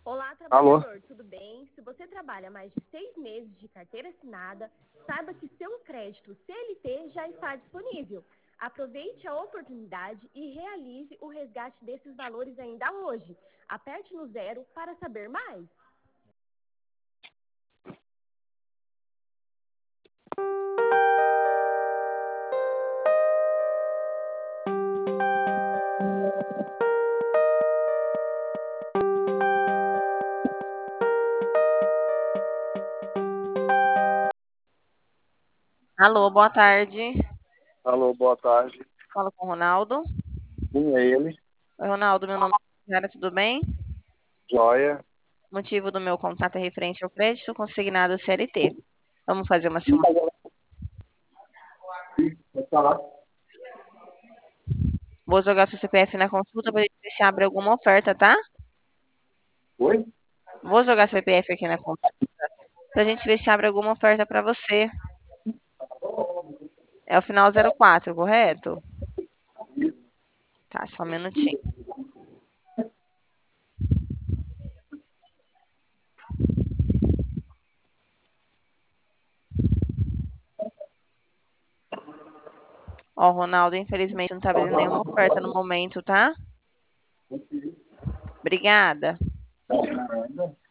Olá, Alô? trabalhador, tudo bem? Se você trabalha mais de 6 meses de carteira assinada, saiba que seu crédito CLT já está disponível. Aproveite a oportunidade e realize o resgate desses valores ainda hoje. Aperte no 0 para saber mais. Alô, boa tarde. Alô, boa tarde. Falo com o Ronaldo. Quem é ele? Oi, Ronaldo, meu nome é Sara, tudo bem? Joia. O motivo do meu contato é referente ao crédito consignado CLT. Vamos fazer uma simulação. Pode falar. Vou jogar seu CPF na consulta para ver se abre alguma oferta, tá? Oi? Vou jogar seu CPF aqui na consulta para a gente ver se abre alguma oferta para você. É o final 04, correto? Tá, só um minutinho. Ó, Ronaldo, infelizmente não tá abrindo nenhuma oferta no momento, tá? Obrigada.